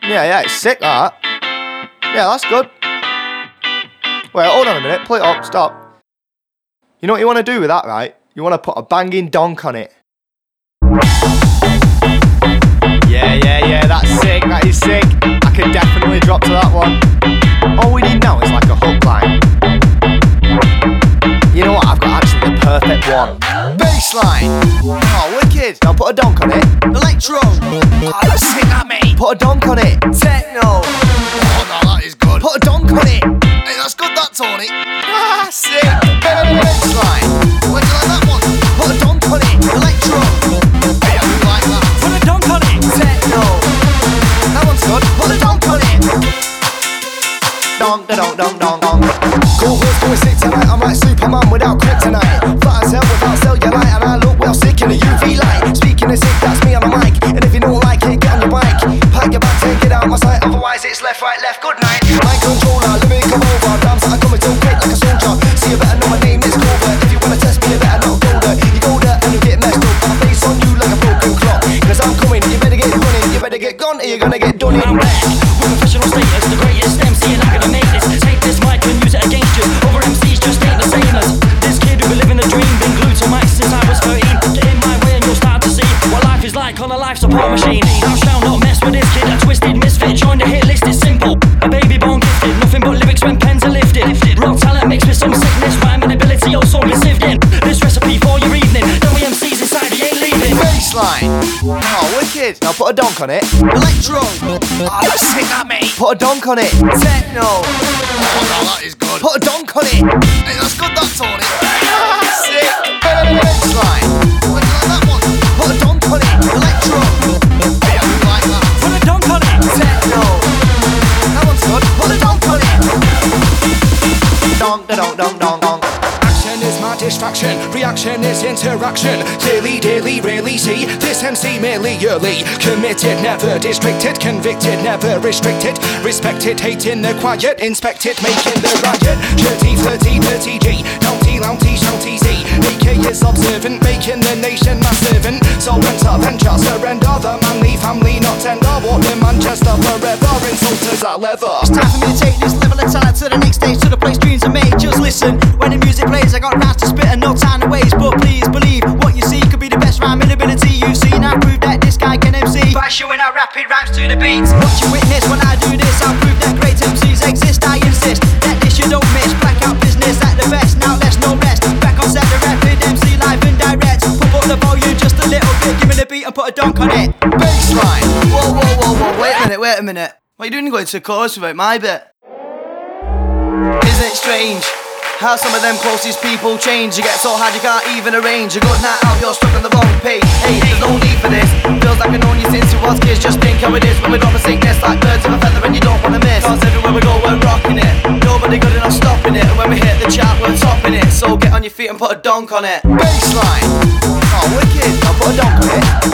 Yeah, it's sick, that. Yeah, that's good. Wait, hold on a minute. Play it up. Stop. You know what you want to do with that, right? You want to put a banging donk on it. Yeah, that's sick. That is sick. I can definitely drop to that one. All we need now is like a hook line. You know what? I've got actually the perfect one. Bassline. Oh, wicked. Now put a donk on it. Electro. Oh, that's sick, that, mate. Put a donk on it. Techno. Oh, no, that is good. Put a donk on it. Hey, that's good, that, Tony. Ah, sick. Bassline. Where do you like that one? Put a donk on it. Electro. Hey, I do like that. Put a donk on it. Techno. That one's good. Put a donk on it. Donk, donk, donk, donk, donk. Cool horse going sick tonight. I'm like Superman without kryptonite. Flat as hell without cellulite. And I look well sick in the UV light. Speaking of sick, that's me on the mic. And if you don't like it, get on your bike. Pack your bag, take it out my sight. Otherwise it's left, right, left, good night. Mind controller, let me come over. Rams that are coming too quick like a soldier. So you better know my name is Clover. If you wanna test me, you better not go there. You go there and you get messed up. I'll face on you like a broken clock. Cause I'm coming, you better get running. You better get gone or you're gonna get done in. I'm back with professional status, the greatest MC, and I'm gonna make this. Take this mic and use it against you. Over MCs just ain't the same as this kid who been living a dream. Been glued to mic since I was 13. Get in my way and you'll start to see what life is like on a life support machine. Thou shalt not mess with this kid, a twisted misfit. Join the hit list, it's simple. A baby born gifted, nothing but lyrics when pens are lifted. Rock talent mixed with some sickness, rhyming ability, all song is sieved in. This recipe for your evening, then we MCs inside, he ain't leaving. Bassline. Oh, wicked. Now put a donk on it. Electro. Oh, that's sick, that, mate. Put a donk on it. Techno. Oh, no, that is good. Put a donk on it. Hey, that's good, that, Tony. Sick. Bassline. Where do you like that one? Put a donk on it. Electro. Hey, I do like that. Put a donk on it. Techno. That one's good. Put a donk on it. Donk, donk, donk, donk, donk. Action is my distraction, reaction is interaction. Clearly, daily, rarely see this MC merely yearly. Committed, never distracted, convicted, never restricted. Respected, hating the quiet, inspected, making the riot. Dirty, flirty, dirty G, naughty, louty, shouty Z. AK is observant, making the nation my servant. So enter, venture, surrender, the manly family not tender. Walk to Manchester forever, insulters are leather. It's time for me to take this level of talent to the next stage, to the place dreams are made. Just listen, when the music plays, I got rounds to spit and no time to waste. But please believe what you see could be the best rhyming ability you've seen. I've proved that this guy can MC by showing out rapid rhymes to the beats. What you witness when I do this, I'll prove that great MCs exist. I insist that this you don't miss. Blackout business at the best, now let's no rest. Back on set, the rapid MC live and direct. Pump up the volume just a little bit, give me the beat and put a donk on it. Bassline. Whoa, wait a minute. What are you doing going to the chorus without my bit? Isn't it strange how some of them closest people change? You get so hard you can't even arrange a good night out, you're stuck on the wrong page. Hey, there's no need for this. Feels like I've known you since you was kids. Just think how it is when we drop a sickness like birds of a feather and you don't wanna miss. Cause everywhere we go we're rocking it. Nobody good enough stopping it. And when we hit the chart we're topping it. So get on your feet and put a donk on it. Bassline. Oh, wicked. Now put a donk on it.